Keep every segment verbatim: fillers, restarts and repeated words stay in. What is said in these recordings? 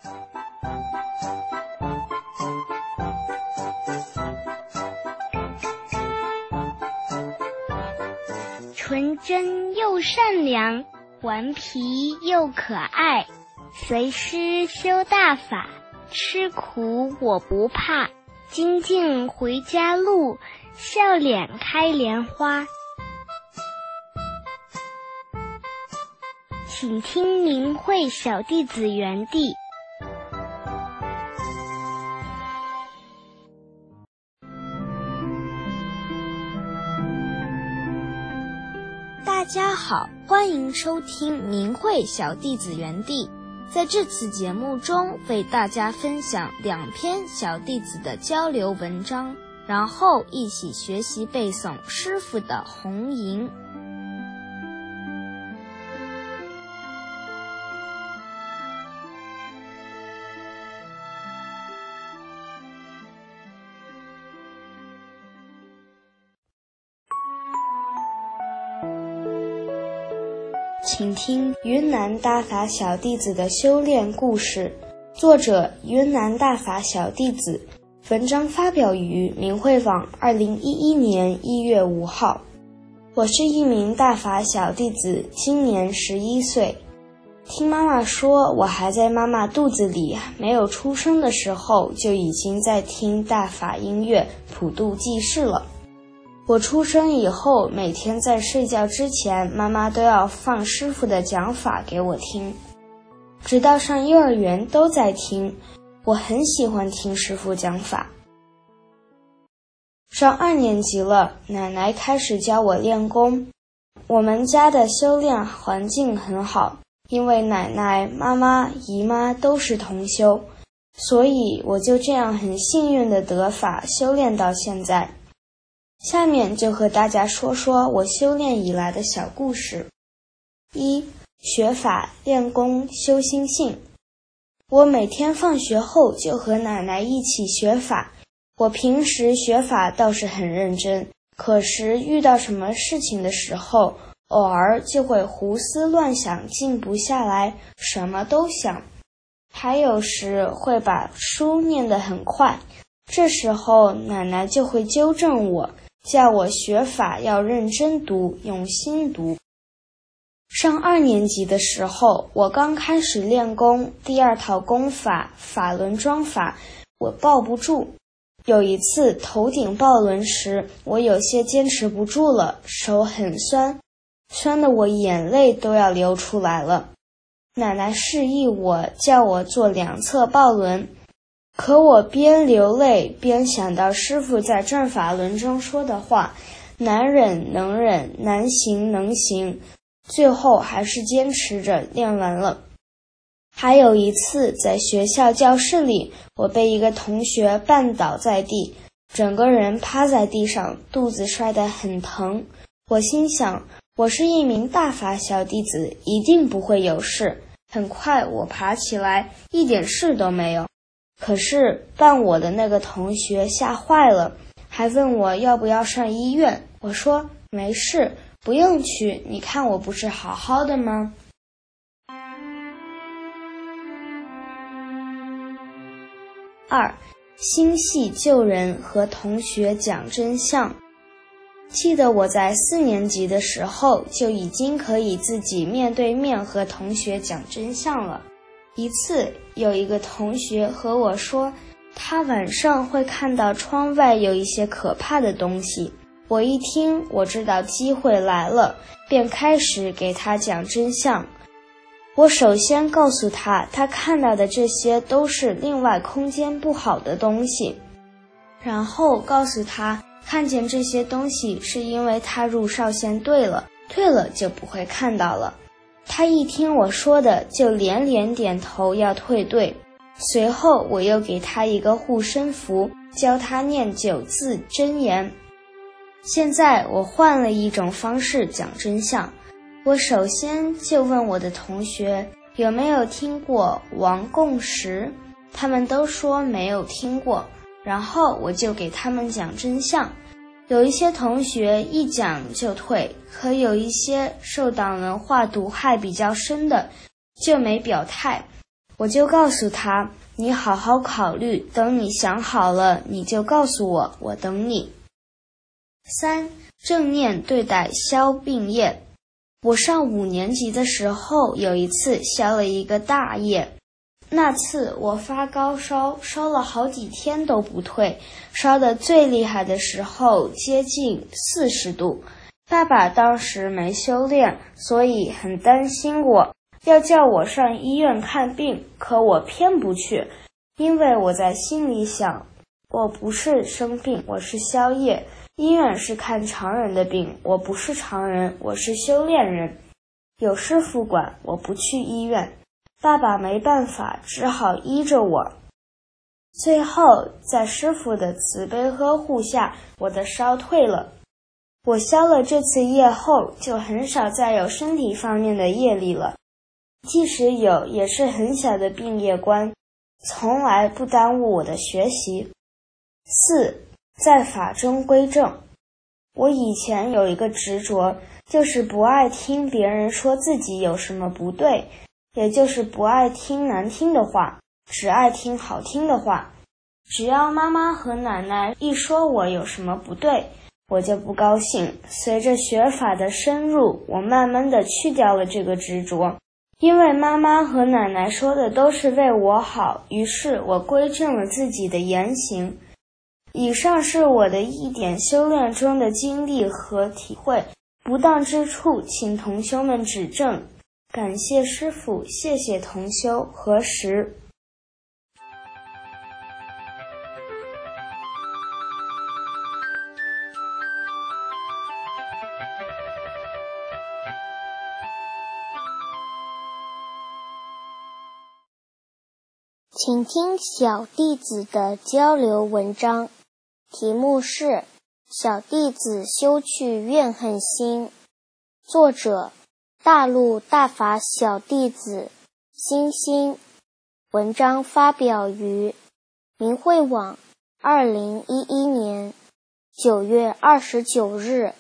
纯真又善良，顽皮又可爱，随师修大法，吃苦我不怕，精进回家路，笑脸开莲花。请听明慧小弟子园地。 大家好，欢迎收听明慧小弟子园地。在这次节目中，为大家分享两篇小弟子的交流文章，然后一起学习背诵师父的红吟。 请听云南大法小弟子的修炼故事，作者云南大法小弟子，文章发表于明慧网二零一一年一月五号。我是一名大法小弟子，今年十一岁。听妈妈说，我还在妈妈肚子里没有出生的时候，就已经在听大法音乐普度济世了。我出生以后，每天在睡觉之前，妈妈都要放师父的讲法给我听，直到上幼儿园都在听。我很喜欢听师父讲法。上二年级了，奶奶开始教我练功。我们家的修炼环境很好，因为奶奶、妈妈、姨妈都是同修，所以我就这样很幸运地得法修炼到现在。下面就和大家说说我修炼以来的小故事。一、学法、练功、修心性。我每天放学后就和奶奶一起学法。我平时学法倒是很认真，可是遇到什么事情的时候，偶尔就会胡思乱想，静不下来，什么都想。还有时会把书念得很快，这时候奶奶就会纠正我，叫我学法要认真读，用心读。上二年级的时候，我刚开始练功，第二套功法法轮桩法，我抱不住。有一次头顶抱轮时，我有些坚持不住了，手很酸，酸得我眼泪都要流出来了。奶奶示意我，叫我做两侧抱轮。可我边流泪边想到师父在转法轮中说的话，难忍能忍，难行能行，最后还是坚持着练完了。还有一次在学校教室里，我被一个同学绊倒在地，整个人趴在地上，肚子摔得很疼。我心想，我是一名大法小弟子，一定不会有事。很快我爬起来，一点事都没有。可是绊我的那个同学吓坏了，还问我要不要上医院。我说没事，不用去，你看我不是好好的吗？二、心系救人和同学讲真相。记得我在四年级的时候，就已经可以自己面对面和同学讲真相了。一次，有一个同学和我说，他晚上会看到窗外有一些可怕的东西。我一听，我知道机会来了，便开始给他讲真相。我首先告诉他，他看到的这些都是另外空间不好的东西，然后告诉他，看见这些东西是因为他入少先队了，退了就不会看到了。他一听我说的，就连连点头要退队。随后我又给他一个护身符，教他念九字真言。现在我换了一种方式讲真相，我首先就问我的同学有没有听过王共识，他们都说没有听过，然后我就给他们讲真相。有一些同学一讲就退，可有一些受党文化毒害比较深的就没表态。 我就告诉他，你好好考虑，等你想好了，你就告诉我，我等你。三、正面对待消病叶。我上五年级的时候，有一次消了一个大叶。那次我发高烧，烧了好几天都不退，烧得最厉害的时候接近四十度。爸爸当时没修炼，所以很担心我，要叫我上医院看病，可我偏不去，因为我在心里想，我不是生病，我是消业，医院是看常人的病，我不是常人，我是修炼人，有师傅管，我不去医院。爸爸没办法，只好依着我。最后，在师傅的慈悲呵护下，我的烧退了。我消了这次业后，就很少再有身体方面的业力了。即使有，也是很小的病业观，从来不耽误我的学习。四、在法中归正。我以前有一个执着，就是不爱听别人说自己有什么不对，也就是不爱听难听的话，只爱听好听的话。只要妈妈和奶奶一说我有什么不对，我就不高兴。随着学法的深入，我慢慢的去掉了这个执着，因为妈妈和奶奶说的都是为我好，于是我归正了自己的言行。以上是我的一点修炼中的经历和体会，不当之处请同修们指正。感谢师父，谢谢同修，何时。 请听小弟子的交流文章，题目是《小弟子修去怨恨心》，作者大陆大法小弟子星星，文章发表于明慧网二零一一年九月二十九日。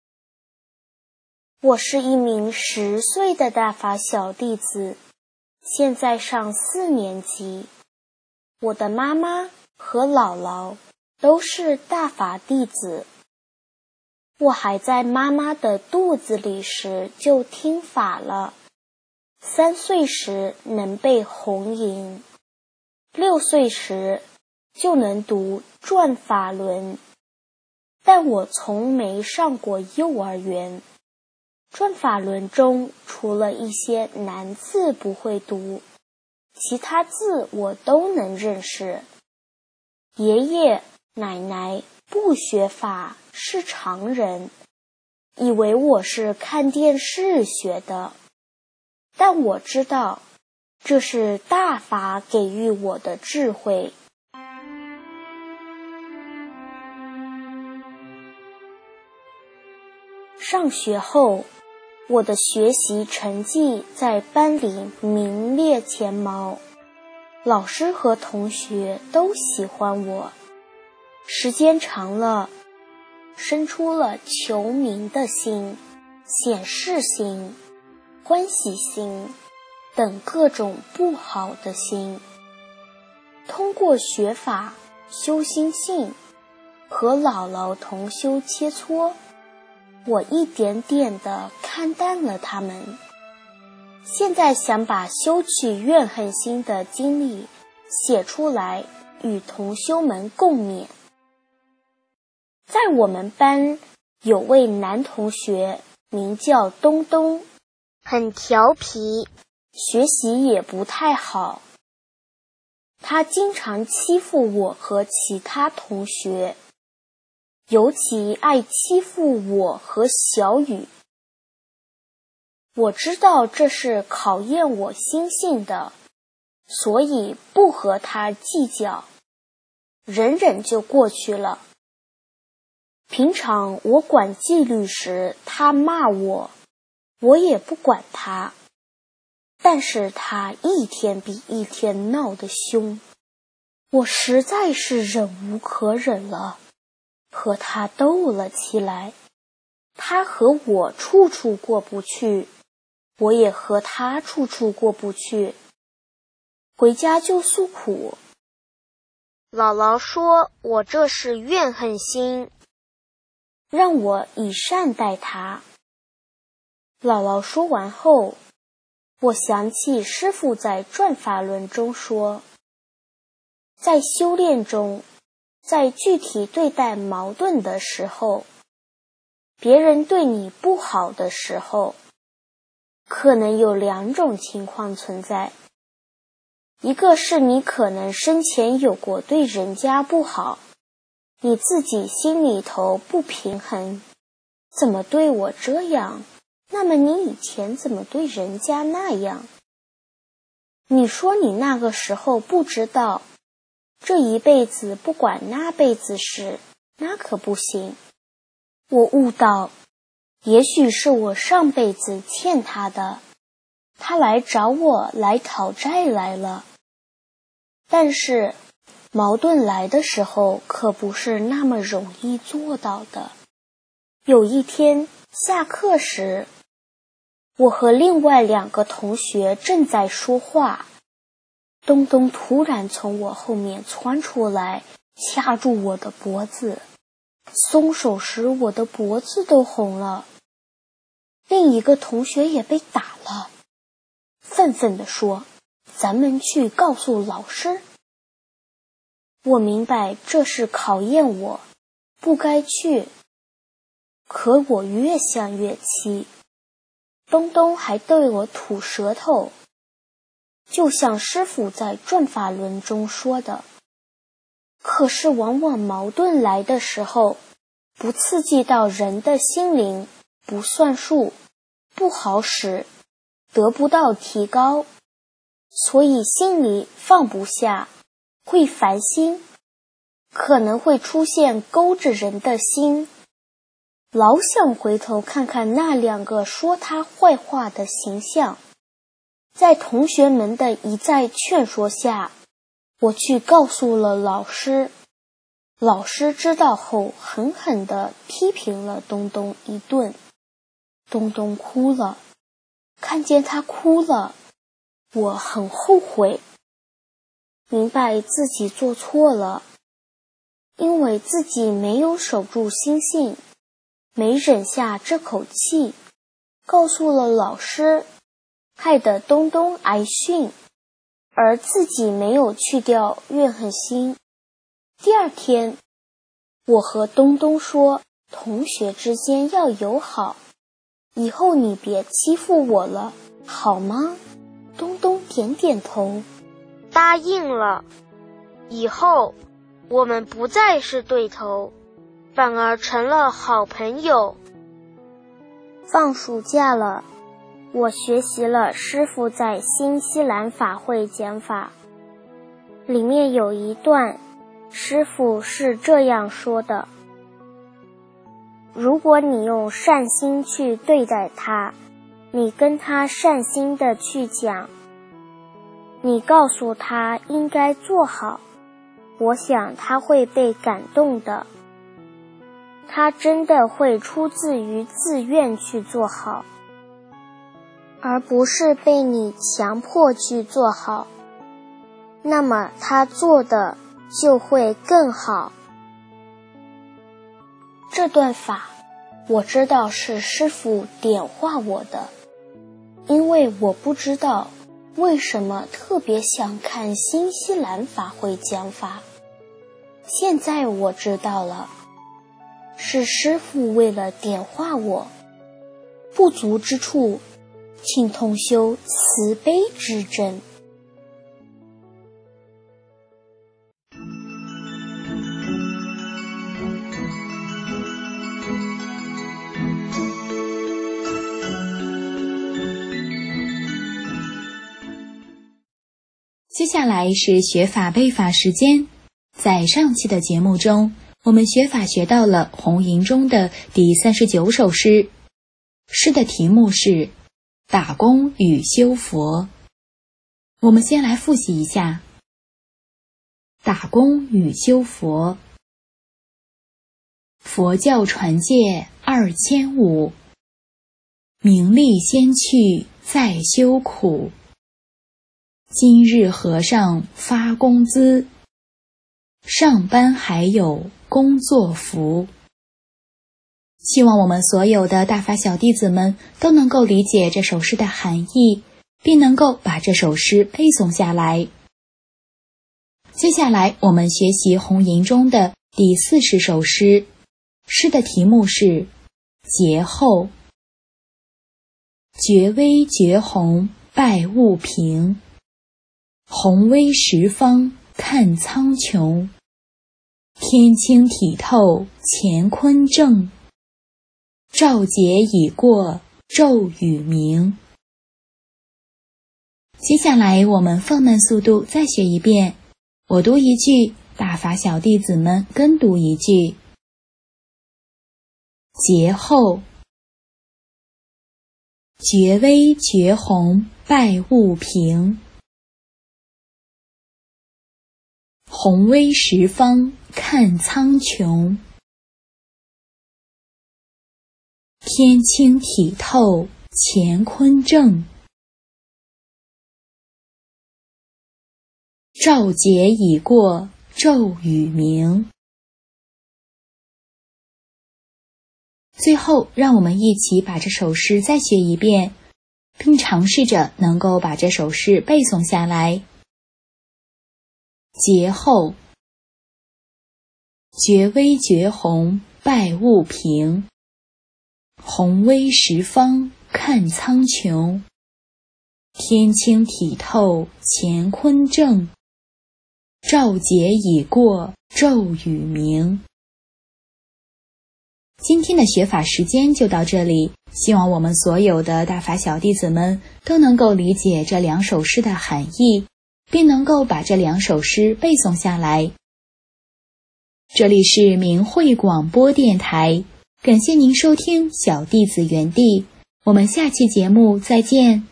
我是一名十岁的大法小弟子，现在上四年级。我的妈妈和姥姥都是大法弟子。我还在妈妈的肚子里时就听法了，三岁时能背红银，六岁时就能读转法轮，但我从没上过幼儿园。转法轮中除了一些难字不会读，其他字我都能认识。爷爷奶奶不学法是常人，以为我是看电视学的，但我知道这是大法给予我的智慧。上学后，我的学习成绩在班里名列前茅，老师和同学都喜欢我。时间长了，生出了求名的心、显示心、欢喜心等各种不好的心。通过学法、修心性和姥姥同修切磋，我一点点地看淡了他们。现在想把修取怨恨心的经历写出来，与同修们共勉。在我们班有位男同学名叫东东，很调皮，学习也不太好。他经常欺负我和其他同学，尤其爱欺负我和小雨。我知道这是考验我心性的，所以不和他计较，忍忍就过去了。平常我管纪律时，他骂我，我也不管他，但是他一天比一天闹得凶，我实在是忍无可忍了，和他斗了起来。他和我处处过不去，我也和他处处过不去。 回家就诉苦。 姥姥说我这是怨恨心， 让我以善待他。姥姥说完后，我想起师父在转法轮中说，在修炼中，在具体对待矛盾的时候，别人对你不好的时候，可能有两种情况存在。一个是你可能生前有过对人家不好，你自己心里头不平衡，怎么对我这样？那么你以前怎么对人家那样？你说你那个时候不知道，这一辈子不管那辈子事，那可不行。我悟到，也许是我上辈子欠他的，他来找我来讨债来了。但是矛盾来的时候可不是那么容易做到的。有一天下课时，我和另外两个同学正在说话，东东突然从我后面窜出来，掐住我的脖子，松手时我的脖子都红了。另一个同学也被打了，愤愤地说，咱们去告诉老师。我明白这是考验我，不该去。可我越想越气，东东还对我吐舌头，就像师父在转法轮中说的。可是往往矛盾来的时候，不刺激到人的心灵，不算数，不好使，得不到提高，所以心里放不下，会烦心，可能会出现勾着人的心，老想回头看看那两个说他坏话的形象。在同学们的一再劝说下，我去告诉了老师。老师知道后狠狠地批评了东东一顿。东东哭了，看见他哭了，我很后悔，明白自己做错了，因为自己没有守住心性，没忍下这口气，告诉了老师，害得东东挨训，而自己没有去掉怨恨心。第二天，我和东东说，同学之间要友好，以后你别欺负我了，好吗？东东点点头， 答应了。以后我们不再是对头，反而成了好朋友。 放暑假了，我学习了师父在新西兰法会讲法，里面有一段，师父是这样说的：如果你用善心去对待他，你跟他善心的去讲，你告诉他应该做好，我想他会被感动的，他真的会出自于自愿去做好，而不是被你强迫去做好，那么他做的就会更好。这段法我知道是师父点化我的，因为我不知道为什么特别想看新西兰法会讲法，现在我知道了，是师父为了点化我，不足之处，请同修慈悲之真。 接下来是学法背法时间。在上期的节目中，我们学法学到了红吟中的第三十九首诗，诗的题目是打工与修佛。我们先来复习一下打工与修佛。佛教传戒二千五，名利先去再修苦， 今日和尚发工资，上班还有工作服。希望我们所有的大法小弟子们都能够理解这首诗的含义，并能够把这首诗背诵下来。接下来我们学习红吟中的第四十首诗，诗的题目是节后。绝微绝红拜物平，宏威十方看苍穹。天清体透乾坤正，照节已过骤雨明。接下来我们放慢速度再学一遍，我读一句，大法小弟子们跟读一句。节后。绝微绝红拜物平，宏威十方看苍穹。天清体透乾坤正，照节已过骤雨明。最后，让我们一起把这首诗再学一遍，并尝试着能够把这首诗背诵下来。节后。绝微绝红拜物平，宏威十方看苍穹。天清体透乾坤正，照节已过骤雨明。今天的学法时间就到这里，希望我们所有的大法小弟子们都能够理解这两首诗的含义，并能够把这两首诗背诵下来。这里是明慧广播电台，感谢您收听小弟子园地，我们下期节目再见。